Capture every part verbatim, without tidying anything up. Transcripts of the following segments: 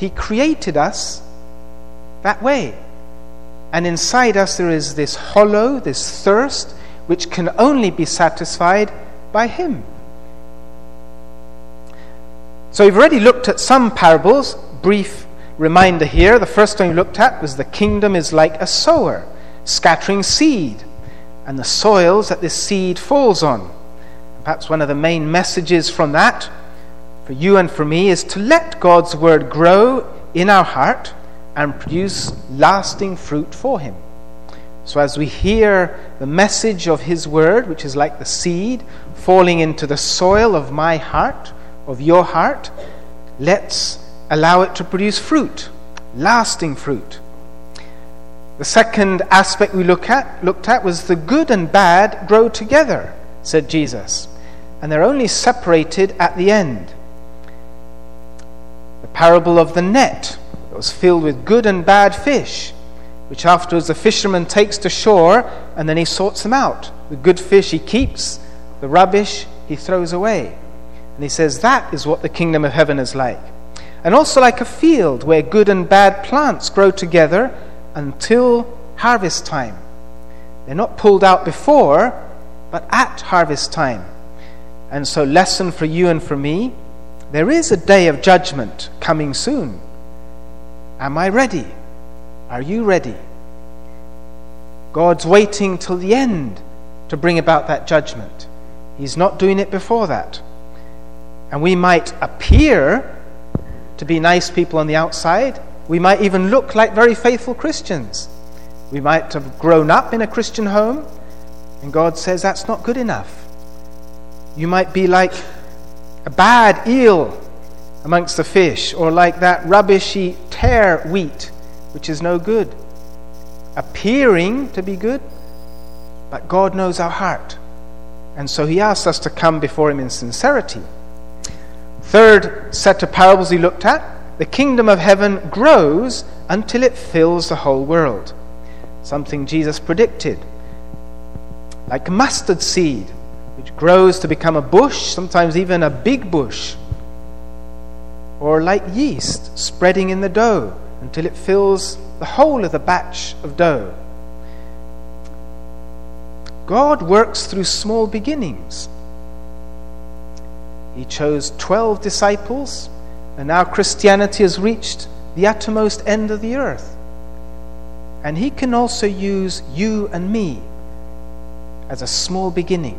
He created us that way. And inside us there is this hollow, this thirst, which can only be satisfied by Him. So we've already looked at some parables. Brief reminder here. The first one we looked at was the kingdom is like a sower scattering seed, and the soils that this seed falls on. Perhaps one of the main messages from that for you and for me is to let God's word grow in our heart and produce lasting fruit for Him. So as we hear the message of His word, which is like the seed falling into the soil of my heart, of your heart, let's allow it to produce fruit, lasting fruit. The second aspect we look at, looked at was the good and bad grow together, said Jesus, and they're only separated at the end. The parable of the net that was filled with good and bad fish, which afterwards the fisherman takes to shore and then he sorts them out. The good fish he keeps, the rubbish he throws away. And he says that is what the kingdom of heaven is like. And also like a field where good and bad plants grow together until harvest time. They're not pulled out before, but at harvest time. And so lesson for you and for me, there is a day of judgment coming soon. Am I ready? Are you ready? God's waiting till the end to bring about that judgment. He's not doing it before that. And we might appear to be nice people on the outside. We might even look like very faithful Christians. We might have grown up in a Christian home, and God says that's not good enough. You might be like a bad eel amongst the fish, or like that rubbishy tare wheat, which is no good. Appearing to be good, but God knows our heart. And so He asks us to come before Him in sincerity. Third set of parables we looked at, the kingdom of heaven grows until it fills the whole world. Something Jesus predicted. Like a mustard seed, which grows to become a bush, sometimes even a big bush. Or like yeast spreading in the dough until it fills the whole of the batch of dough. God works through small beginnings. He chose twelve disciples, and now Christianity has reached the uttermost end of the earth. And He can also use you and me as a small beginning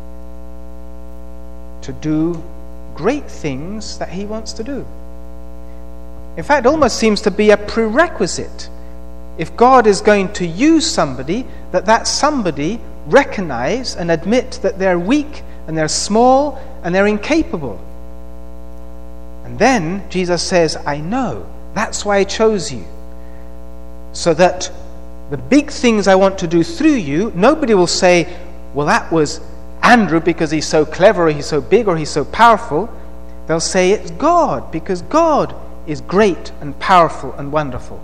to do great things that He wants to do. In fact, it almost seems to be a prerequisite. If God is going to use somebody, that that somebody recognize and admit that they're weak and they're small and they're incapable. And then Jesus says, I know, that's why I chose you. So that the big things I want to do through you, nobody will say, well, that was Andrew because he's so clever, or he's so big, or he's so powerful. They'll say it's God, because God is great and powerful and wonderful.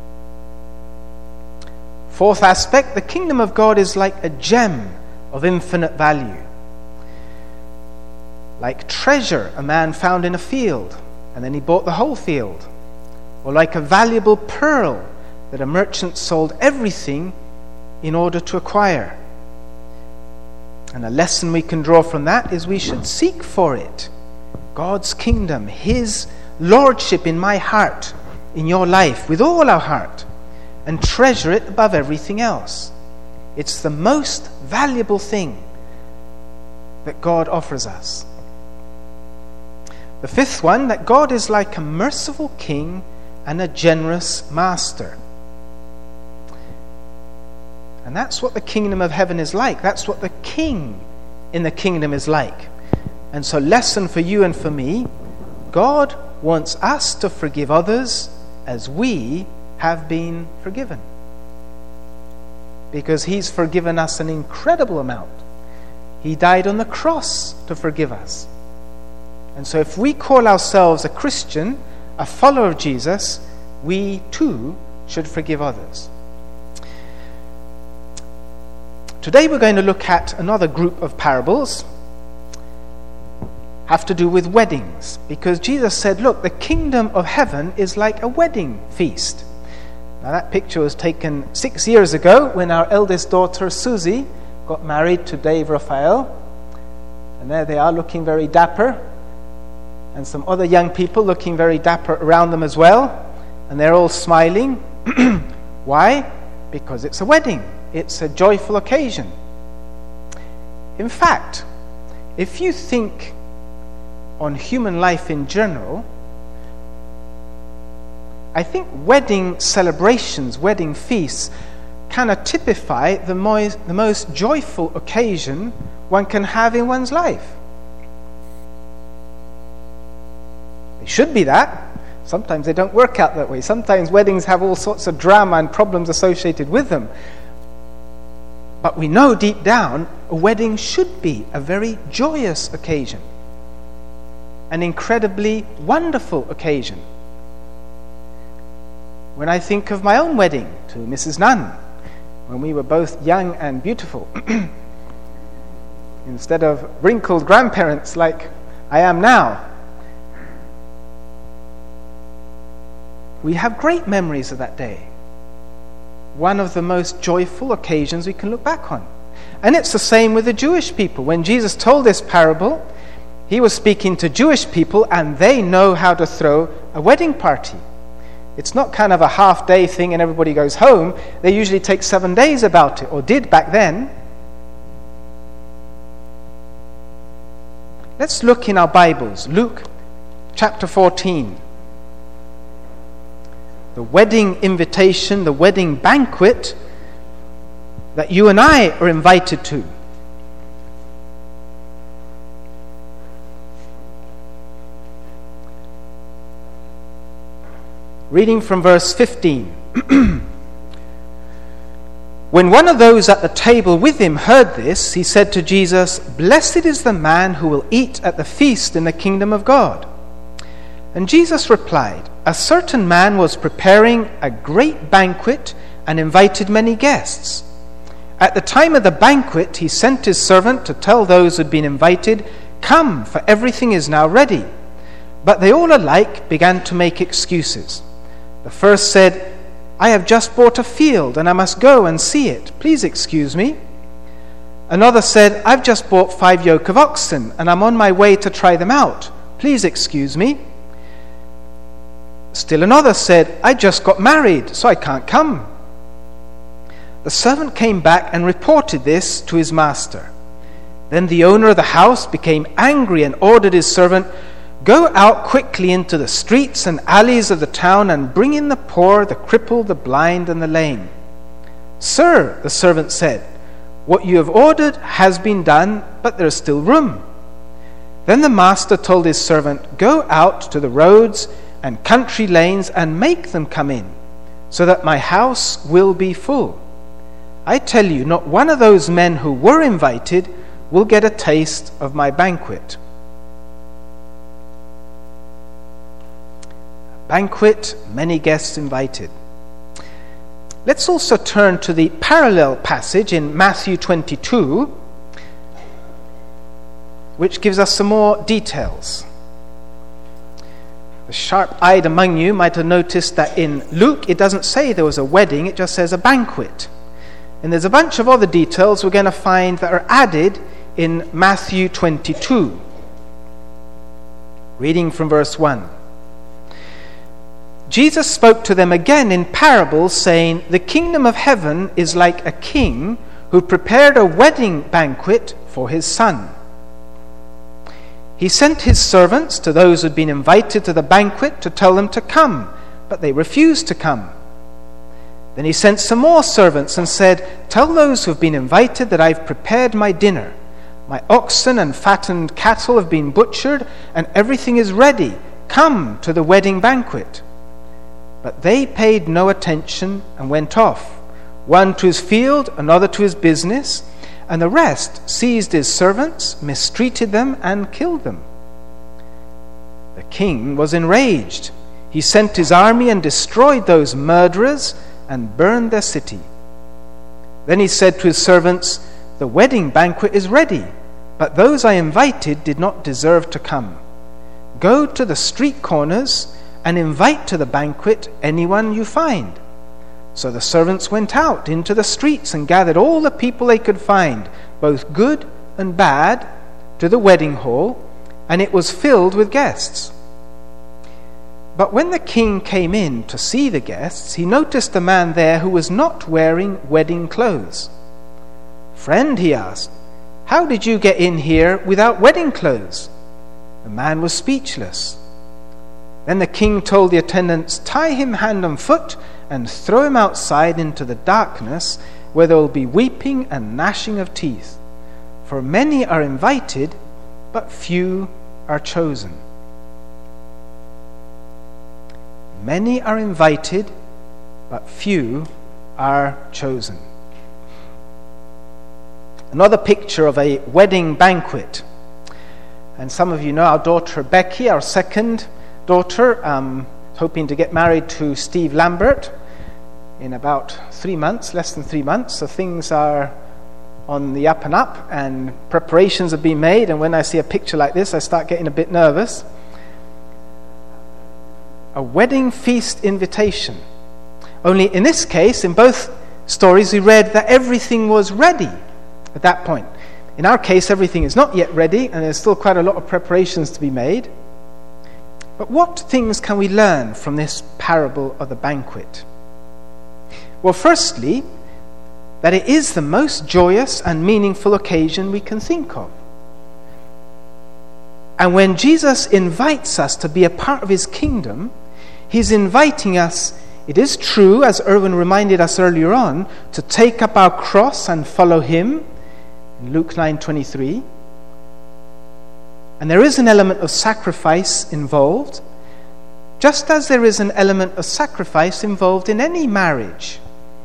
Fourth aspect, the kingdom of God is like a gem of infinite value. Like treasure a man found in a field, and then he bought the whole field. Or like a valuable pearl that a merchant sold everything in order to acquire. And a lesson we can draw from that is we should seek for it. God's kingdom, His lordship in my heart, in your life, with all our heart, and treasure it above everything else. It's the most valuable thing that God offers us. The fifth one, that God is like a merciful king and a generous master. And that's what the kingdom of heaven is like. That's what the king in the kingdom is like. And so, lesson for you and for me, God wants us to forgive others as we have been forgiven. Because He's forgiven us an incredible amount. He died on the cross to forgive us. And so if we call ourselves a Christian, a follower of Jesus, we too should forgive others. Today we're going to look at another group of parables. have to do with weddings, because Jesus said, look, the kingdom of heaven is like a wedding feast. Now that picture was taken six years ago when our eldest daughter Susie got married to Dave Raphael, and there they are looking very dapper, and some other young people looking very dapper around them as well, and they're all smiling. Why? Because it's a wedding. It's a joyful occasion. In fact, if you think on human life in general, I think wedding celebrations, wedding feasts, kind of typify the most, the most joyful occasion one can have in one's life. They should be that. Sometimes they don't work out that way. Sometimes weddings have all sorts of drama and problems associated with them. But we know deep down, a wedding should be a very joyous occasion, an incredibly wonderful occasion. When I think of my own wedding to Missus Nunn, when we were both young and beautiful, instead of wrinkled grandparents like I am now, we have great memories of that day. One of the most joyful occasions we can look back on. And it's the same with the Jewish people. When Jesus told this parable, he was speaking to Jewish people, and they know how to throw a wedding party. It's not kind of a half-day thing and everybody goes home. They usually take seven days about it, or did back then. Let's look in our Bibles. Luke chapter fourteen. The wedding invitation, the wedding banquet that you and I are invited to. Reading from verse fifteen. When one of those at the table with him heard this, he said to Jesus, "Blessed is the man who will eat at the feast in the kingdom of God." And Jesus replied, "A certain man was preparing a great banquet and invited many guests. At the time of the banquet, he sent his servant to tell those who had been invited, 'Come, for everything is now ready.' But they all alike began to make excuses. The first said, 'I have just bought a field and I must go and see it. Please excuse me.' Another said, 'I've just bought five yoke of oxen and I'm on my way to try them out. Please excuse me.' Still another said, 'I just got married, so I can't come.' The servant came back and reported this to his master. Then the owner of the house became angry and ordered his servant, 'Go out quickly into the streets and alleys of the town and bring in the poor, the crippled, the blind, and the lame.' 'Sir,' the servant said, 'what you have ordered has been done, but there is still room.' Then the master told his servant, 'Go out to the roads and country lanes and make them come in, so that my house will be full. I tell you, not one of those men who were invited will get a taste of my banquet." Banquet, many guests invited. Let's also turn to the parallel passage in Matthew twenty-two, which gives us some more details. The sharp-eyed among you might have noticed that in Luke it doesn't say there was a wedding, it just says a banquet. And there's a bunch of other details we're going to find that are added in Matthew twenty-two. Reading from verse one. Jesus spoke to them again in parables, saying, "The kingdom of heaven is like a king who prepared a wedding banquet for his son. He sent his servants to those who had been invited to the banquet to tell them to come, but they refused to come. Then he sent some more servants and said, 'Tell those who have been invited that I've prepared my dinner. My oxen and fattened cattle have been butchered, and everything is ready. Come to the wedding banquet.' But they paid no attention and went off, one to his field, another to his business, and the rest seized his servants, mistreated them, and killed them. The king was enraged. He sent his army and destroyed those murderers and burned their city. Then he said to his servants, 'The wedding banquet is ready, but those I invited did not deserve to come. Go to the street corners and invite to the banquet anyone you find." So the servants went out into the streets and gathered all the people they could find, both good and bad, to the wedding hall, and it was filled with guests. But when the king came in to see the guests, he noticed a man there who was not wearing wedding clothes. "Friend," he asked, "how did you get in here without wedding clothes?" The man was speechless. Then the king told the attendants, "Tie him hand and foot and throw him outside into the darkness, where there will be weeping and gnashing of teeth. For many are invited, but few are chosen." Many are invited, but few are chosen. Another picture of a wedding banquet. And some of you know our daughter Becky, our second daughter, um, hoping to get married to Steve Lambert in about three months, less than three months. So things are on the up and up, and preparations have been made. And when I see a picture like this, I start getting a bit nervous. A wedding feast invitation. Only in this case, in both stories, we read that everything was ready at that point. In our case, everything is not yet ready, and there's still quite a lot of preparations to be made. But what things can we learn from this parable of the banquet? Well, firstly, that it is the most joyous and meaningful occasion we can think of. And when Jesus invites us to be a part of his kingdom, he's inviting us, it is true, as Erwin reminded us earlier on, to take up our cross and follow him, in Luke nine twenty-three. And there is an element of sacrifice involved, just as there is an element of sacrifice involved in any marriage.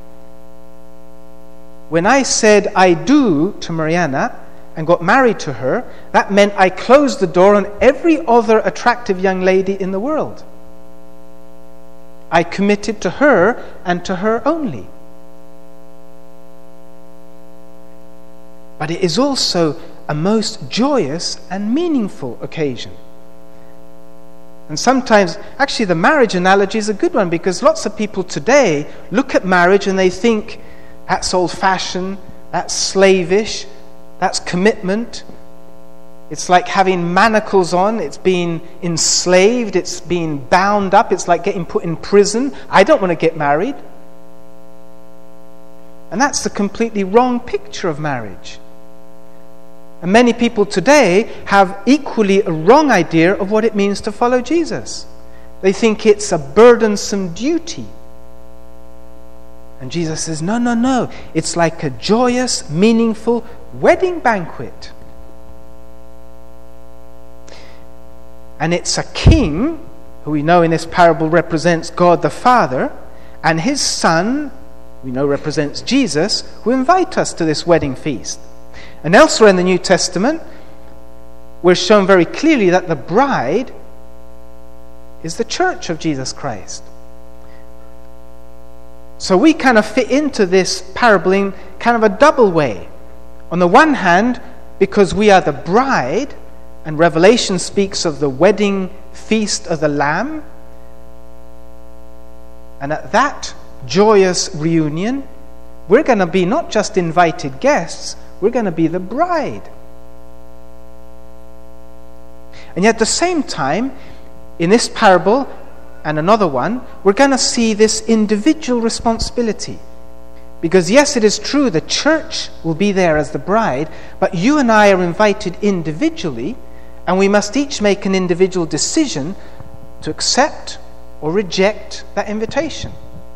When I said "I do" to Mariana and got married to her, that meant I closed the door on every other attractive young lady in the world. I committed to her and to her only. But it is also a most joyous and meaningful occasion. And sometimes, actually the marriage analogy is a good one, because lots of people today look at marriage and they think, that's old-fashioned, that's slavish, that's commitment. It's like having manacles on, it's being enslaved, it's being bound up, it's like getting put in prison. I don't want to get married. And that's the completely wrong picture of marriage. And many people today have equally a wrong idea of what it means to follow Jesus. They think it's a burdensome duty. And Jesus says, no, no, no. It's like a joyous, meaningful wedding banquet. And it's a king, who we know in this parable represents God the Father, and his son, we know represents Jesus, who invite us to this wedding feast. And elsewhere in the New Testament, we're shown very clearly that the bride is the church of Jesus Christ. So we kind of fit into this parable in kind of a double way. On the one hand, because we are the bride, and Revelation speaks of the wedding feast of the Lamb, and at that joyous reunion, we're going to be not just invited guests, we're going to be the bride. And yet at the same time, in this parable and another one, we're going to see this individual responsibility. Because yes, it is true, the church will be there as the bride, but you and I are invited individually, and we must each make an individual decision to accept or reject that invitation.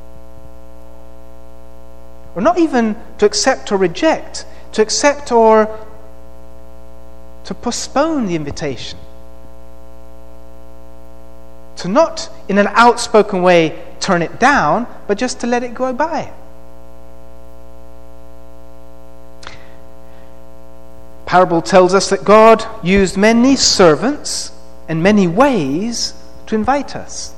Or not even to accept or reject, to accept or to postpone the invitation. To not, in an outspoken way, turn it down, but just to let it go by. Parable tells us that God used many servants and many ways to invite us.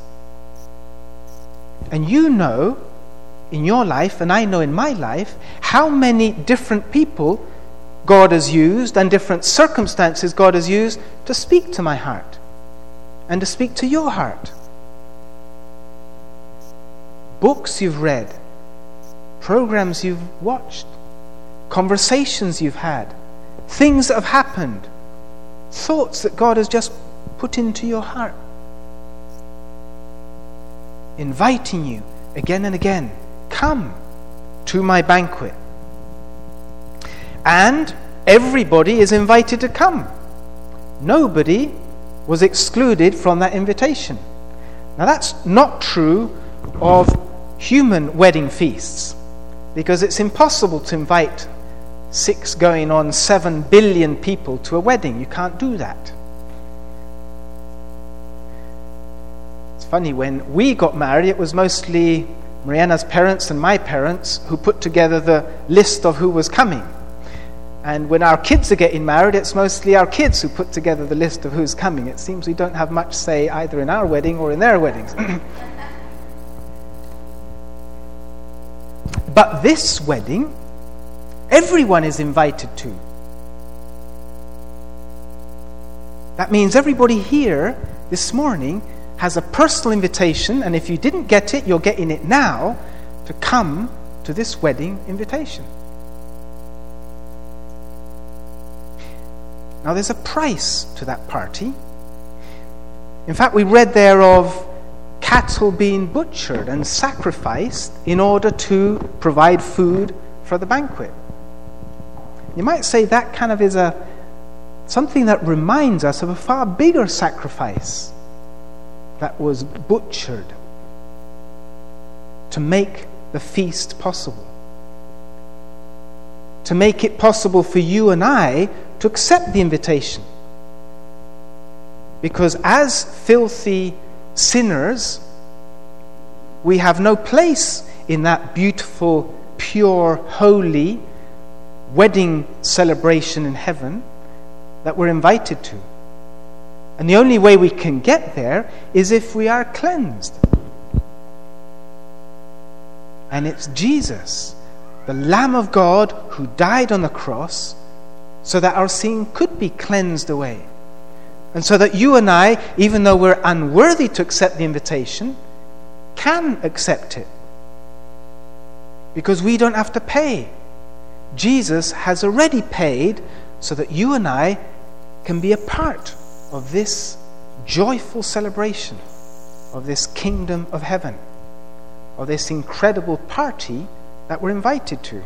And you know, in your life, and I know in my life, how many different people God has used and different circumstances God has used to speak to my heart and to speak to your heart. Books you've read, programs you've watched, conversations you've had, things that have happened, thoughts that God has just put into your heart, inviting you again and again, come to my banquet. And everybody is invited to come. Nobody was excluded from that invitation. Now that's not true of human wedding feasts, because it's impossible to invite six going on seven billion people to a wedding. You can't do that. It's funny, when we got married, it was mostly Mariana's parents and my parents who put together the list of who was coming. And when our kids are getting married, it's mostly our kids who put together the list of who's coming. It seems we don't have much say either in our wedding or in their weddings. But this wedding, everyone is invited to. That means everybody here this morning has a personal invitation, and if you didn't get it, you're getting it now, to come to this wedding invitation. Now there's a price to that party. In fact, we read there of cattle being butchered and sacrificed in order to provide food for the banquet. You might say that kind of is a something that reminds us of a far bigger sacrifice that was butchered to make the feast possible. To make it possible for you and I to accept the invitation. Because as filthy sinners, we have no place in that beautiful, pure, holy wedding celebration in heaven that we're invited to. And the only way we can get there is if we are cleansed. And it's Jesus, the Lamb of God, who died on the cross so that our sin could be cleansed away. And so that you and I, even though we're unworthy to accept the invitation, can accept it. Because we don't have to pay. Jesus has already paid so that you and I can be a part of this joyful celebration of this kingdom of heaven, of this incredible party that we're invited to.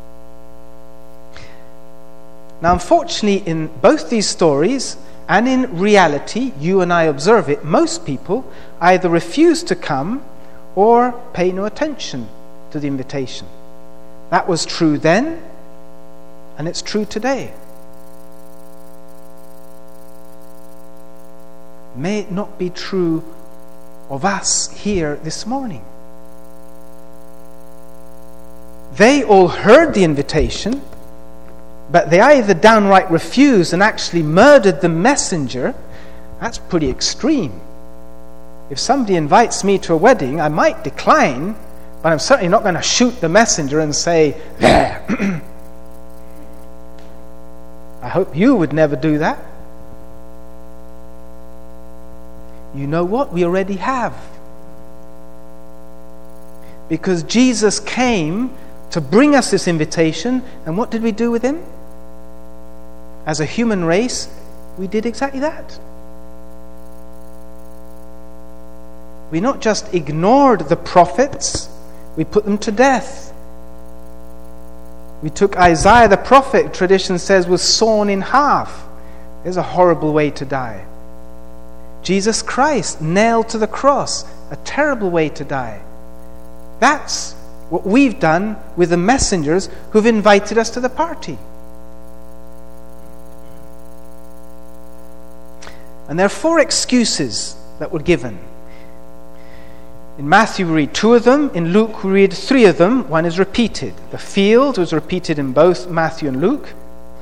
Now, unfortunately, in both these stories and in reality, you and I observe it, most people either refuse to come or pay no attention to the invitation. That was true then, and it's true today. May it not be true of us here this morning. They all heard the invitation, but they either downright refused and actually murdered the messenger. That's pretty extreme. If somebody invites me to a wedding, I might decline, but I'm certainly not going to shoot the messenger and say, there. I hope you would never do that. You know what? We already have. Because Jesus came to bring us this invitation, and what did we do with him? As a human race, we did exactly that. We not just ignored the prophets, we put them to death. We took Isaiah the prophet, tradition says, was sawn in half. There's a horrible way to die. Jesus Christ, nailed to the cross, a terrible way to die. That's what we've done with the messengers who've invited us to the party. And there are four excuses that were given. In Matthew we read two of them, in Luke we read three of them, one is repeated. The field was repeated in both Matthew and Luke.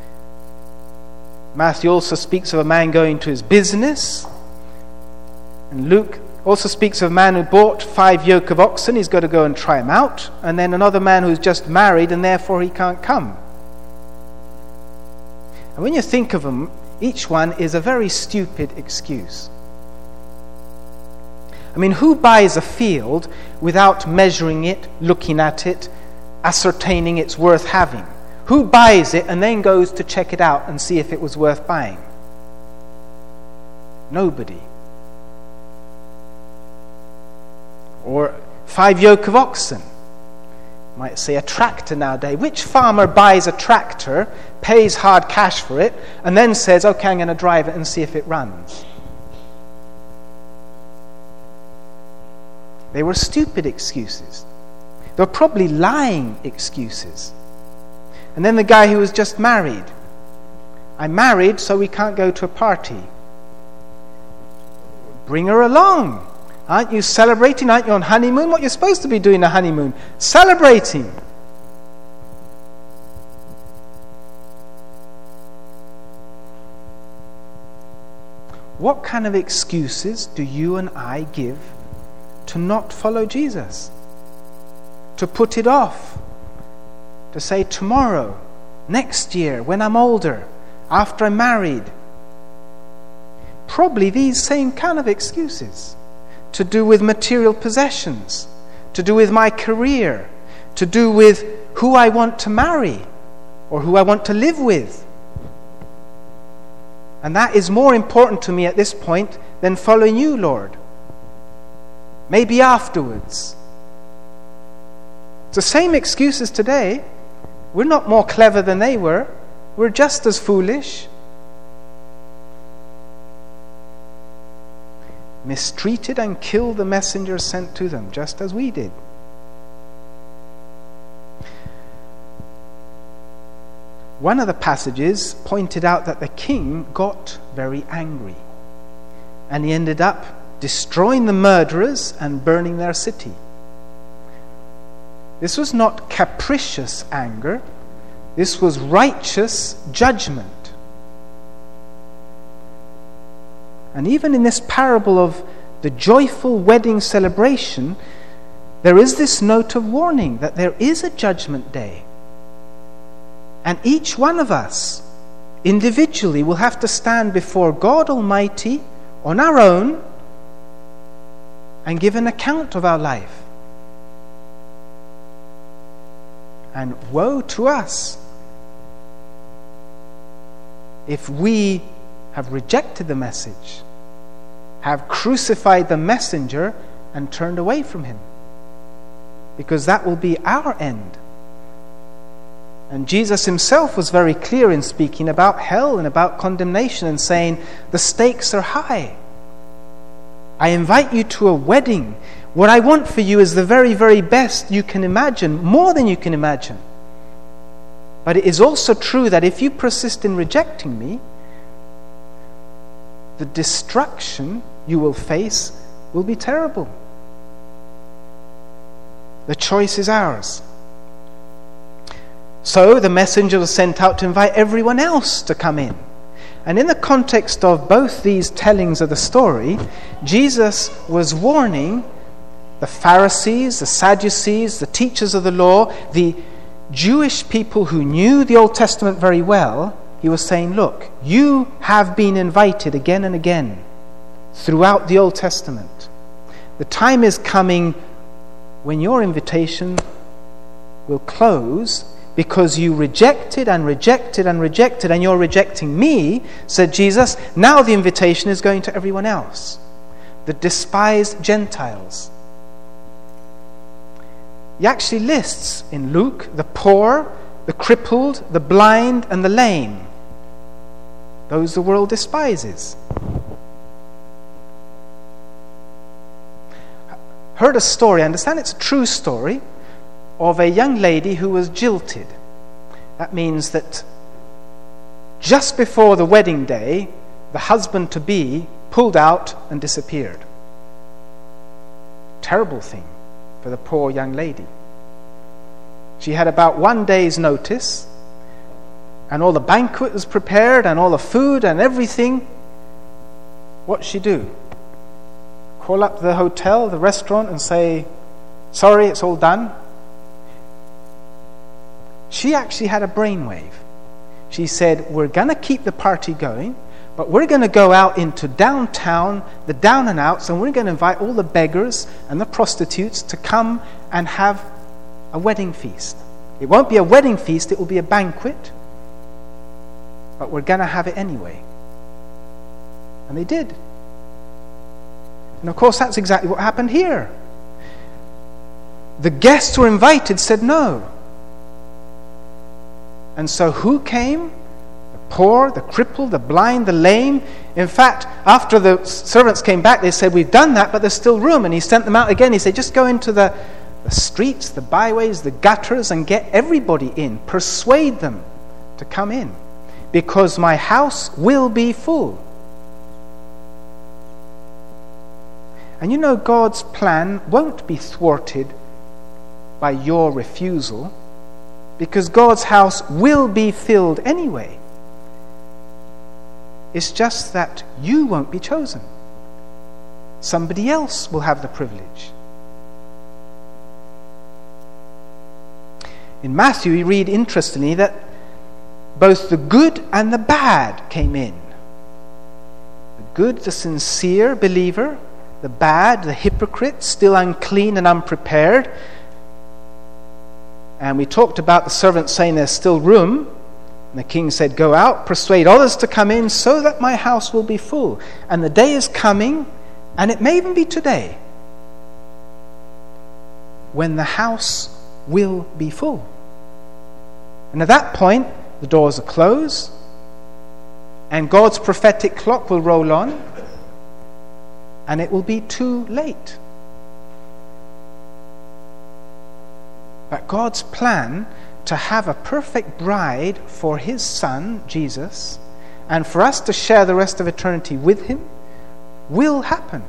Matthew also speaks of a man going to his business. And Luke also speaks of a man who bought five yoke of oxen, he's got to go and try them out. And then another man who's just married and therefore he can't come. And when you think of them, each one is a very stupid excuse. I mean, who buys a field without measuring it, looking at it, ascertaining it's worth having? Who buys it and then goes to check it out and see if it was worth buying? Nobody. Or five yoke of oxen. You might say a tractor nowadays. Which farmer buys a tractor, pays hard cash for it, and then says, okay, I'm going to drive it and see if it runs? They were stupid excuses. They were probably lying excuses. And then the guy who was just married. I'm married, so we can't go to a party. Bring her along. Aren't you celebrating? Aren't you on honeymoon? What you're supposed to be doing a honeymoon? Celebrating. What kind of excuses do you and I give to not follow Jesus? To put it off? To say tomorrow, next year, when I'm older, after I'm married? Probably these same kind of excuses. To do with material possessions, to do with my career, to do with who I want to marry or who I want to live with. And that is more important to me at this point than following you, Lord. Maybe afterwards. It's the same excuses today. We're not more clever than they were. We're just as foolish. Mistreated and killed the messengers sent to them, just as we did. One of the passages pointed out that the king got very angry, and he ended up destroying the murderers and burning their city. This was not capricious anger. This was righteous judgment. And even in this parable of the joyful wedding celebration, there is this note of warning that there is a judgment day. And each one of us individually will have to stand before God Almighty on our own and give an account of our life. And woe to us if we have rejected the message, have crucified the messenger and turned away from him, because that will be our end. And Jesus himself was very clear in speaking about hell and about condemnation and saying the stakes are high. I invite you to a wedding. What I want for you is the very, very best you can imagine, more than you can imagine. But it is also true that if you persist in rejecting me, the destruction you will face will be terrible. The choice is ours. So the messenger was sent out to invite everyone else to come in. And in the context of both these tellings of the story, Jesus was warning the Pharisees, the Sadducees, the teachers of the law, the Jewish people who knew the Old Testament very well. He was saying, look, you have been invited again and again throughout the Old Testament. The time is coming when your invitation will close because you rejected and rejected and rejected, and you're rejecting me, said Jesus. Now the invitation is going to everyone else, the despised Gentiles. He actually lists in Luke the poor, the crippled, the blind, and the lame. Those the world despises. Heard a story, I understand it's a true story, of a young lady who was jilted. That means that just before the wedding day, the husband-to-be pulled out and disappeared. Terrible thing for the poor young lady. She had about one day's notice, and all the banquet was prepared, and all the food and everything. What'd she do? Call up the hotel, the restaurant, and say, sorry, it's all done? She actually had a brainwave. She said, we're going to keep the party going, but we're going to go out into downtown, the down and outs, and we're going to invite all the beggars and the prostitutes to come and have a wedding feast. It won't be a wedding feast, it will be a banquet, but we're going to have it anyway. And they did. And of course, that's exactly what happened here. The guests who were invited said no. And so who came? The poor, the crippled, the blind, the lame. In fact, after the servants came back, they said, we've done that, but there's still room. And he sent them out again. He said, just go into the, the streets, the byways, the gutters, and get everybody in. Persuade them to come in, because my house will be full. And you know, God's plan won't be thwarted by your refusal, because God's house will be filled anyway. It's just that you won't be chosen. Somebody else will have the privilege. In Matthew, we read interestingly that both the good and the bad came in. The good, the sincere believer; the bad, the hypocrite, still unclean and unprepared. And we talked about the servant saying there's still room. And the king said, go out, persuade others to come in, so that my house will be full. And the day is coming, and it may even be today, when the house will be full. And at that point, the doors will close, and God's prophetic clock will roll on, and it will be too late. But God's plan to have a perfect bride for his Son, Jesus, and for us to share the rest of eternity with him, will happen.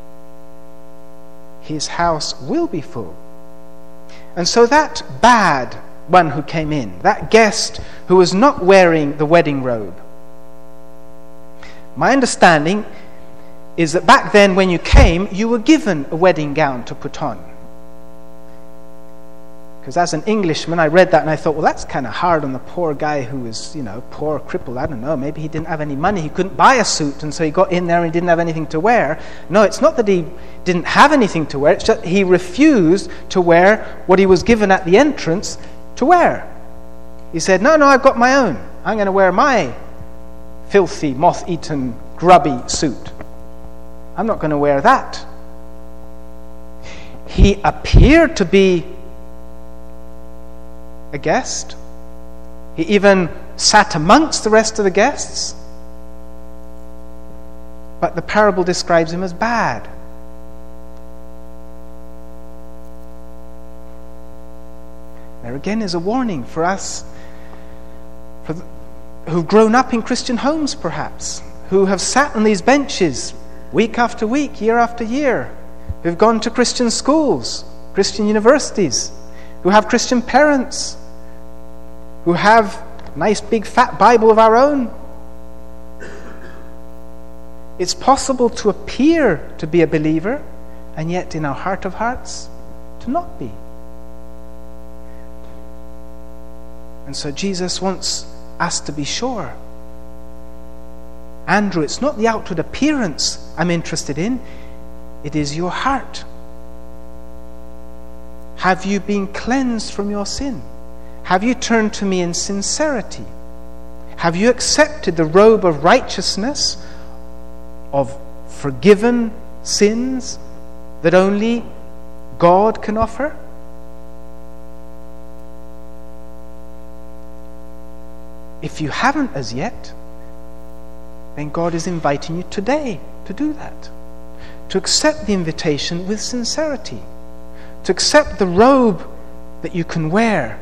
His house will be full. And so that bad one who came in, that guest who was not wearing the wedding robe, my understanding is that back then when you came, you were given a wedding gown to put on. Because as an Englishman, I read that and I thought, well, that's kind of hard on the poor guy who was, you know, poor, crippled. I don't know, maybe he didn't have any money. He couldn't buy a suit, and so he got in there and he didn't have anything to wear. No, it's not that he didn't have anything to wear. It's just he refused to wear what he was given at the entrance to wear. He said, no, no, I've got my own. I'm going to wear my filthy, moth-eaten, grubby suit. I'm not going to wear that. He appeared to be a guest. He even sat amongst the rest of the guests. But the parable describes him as bad. There again is a warning for us for the, who've grown up in Christian homes perhaps, who have sat on these benches week after week, year after year, who've gone to Christian schools, Christian universities, who have Christian parents, who have a nice big fat Bible of our own. It's possible to appear to be a believer and yet in our heart of hearts to not be. And so Jesus wants us to be sure. Andrew, it's not the outward appearance I'm interested in, it is your heart. Have you been cleansed from your sin? Have you turned to me in sincerity? Have you accepted the robe of righteousness, of forgiven sins that only God can offer? If you haven't as yet, then God is inviting you today to do that. To accept the invitation with sincerity. To accept the robe that you can wear.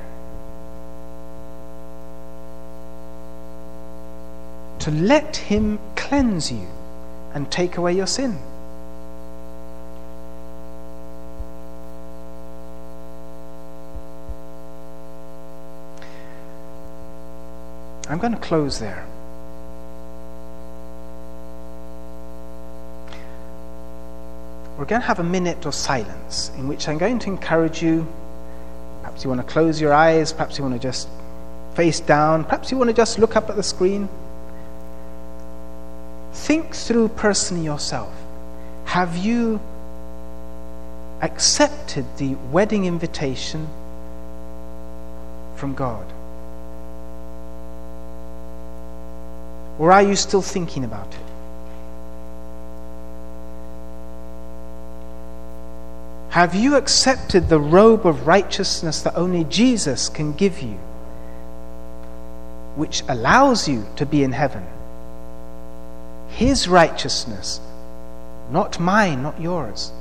To let him cleanse you and take away your sin. I'm going to close there. We're going to have a minute of silence in which I'm going to encourage you. Perhaps you want to close your eyes, perhaps you want to just face down. Perhaps you want to just look up at the screen. Think through personally yourself. Have you accepted the wedding invitation from God? Or are you still thinking about it? Have you accepted the robe of righteousness that only Jesus can give you, which allows you to be in heaven? His righteousness, not mine, not yours.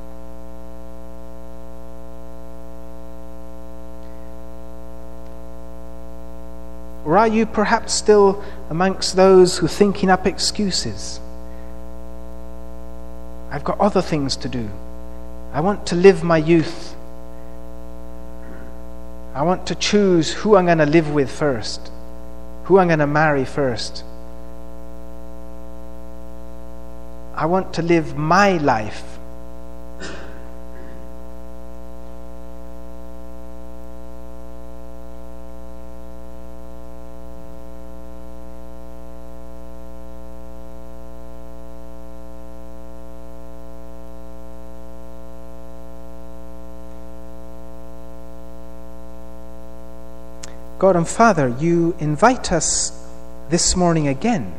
Or are you perhaps still amongst those who are thinking up excuses? I've got other things to do. I want to live my youth. I want to choose who I'm going to live with first, who I'm going to marry first. I want to live my life. God and Father, you invite us this morning again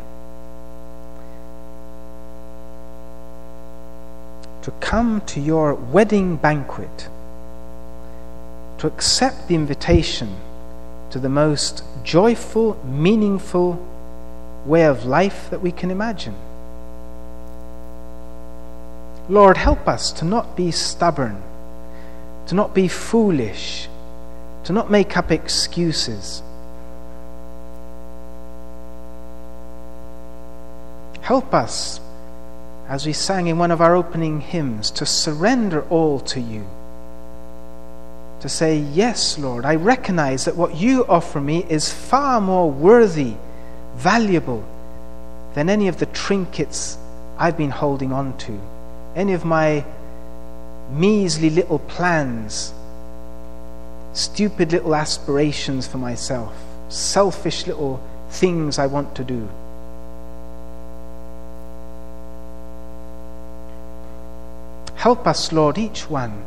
to come to your wedding banquet, to accept the invitation to the most joyful, meaningful way of life that we can imagine. Lord, help us to not be stubborn, to not be foolish, to not make up excuses. Help us, as we sang in one of our opening hymns, to surrender all to you. To say, yes, Lord, I recognize that what you offer me is far more worthy, valuable than any of the trinkets I've been holding on to, any of my measly little plans, stupid little aspirations for myself, selfish little things I want to do. Help us, Lord, each one,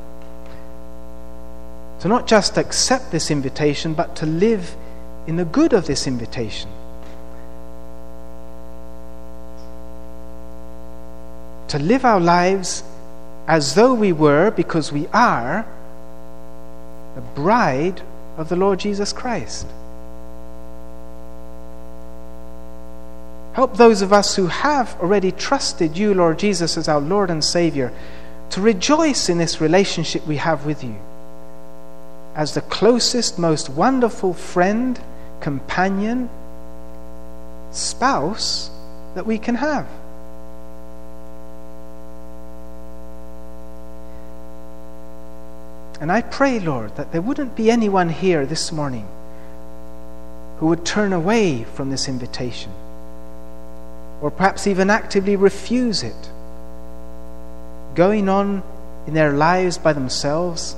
to not just accept this invitation, but to live in the good of this invitation. To live our lives as though we were, because we are, the bride of the Lord Jesus Christ. Help those of us who have already trusted you, Lord Jesus, as our Lord and Savior, to rejoice in this relationship we have with you as the closest, most wonderful friend, companion, spouse that we can have. And I pray, Lord, that there wouldn't be anyone here this morning who would turn away from this invitation, or perhaps even actively refuse it, going on in their lives by themselves,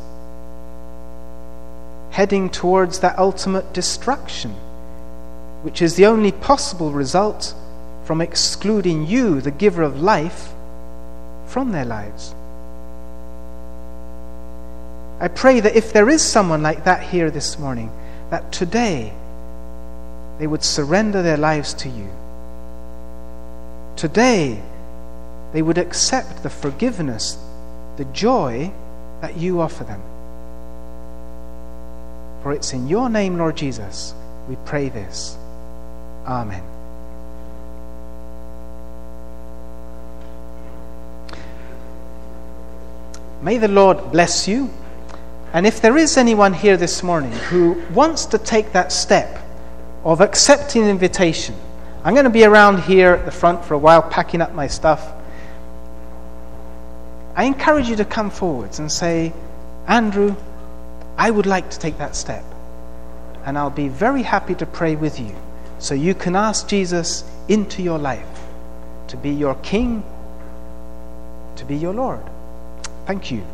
heading towards that ultimate destruction, which is the only possible result from excluding you, the giver of life, from their lives. I pray that if there is someone like that here this morning, that today they would surrender their lives to you. Today they would accept the forgiveness, the joy that you offer them. For it's in your name, Lord Jesus, we pray this. Amen. May the Lord bless you. And if there is anyone here this morning who wants to take that step of accepting an invitation, I'm going to be around here at the front for a while packing up my stuff. I encourage you to come forwards and say, Andrew, I would like to take that step. And I'll be very happy to pray with you so you can ask Jesus into your life to be your King, to be your Lord. Thank you.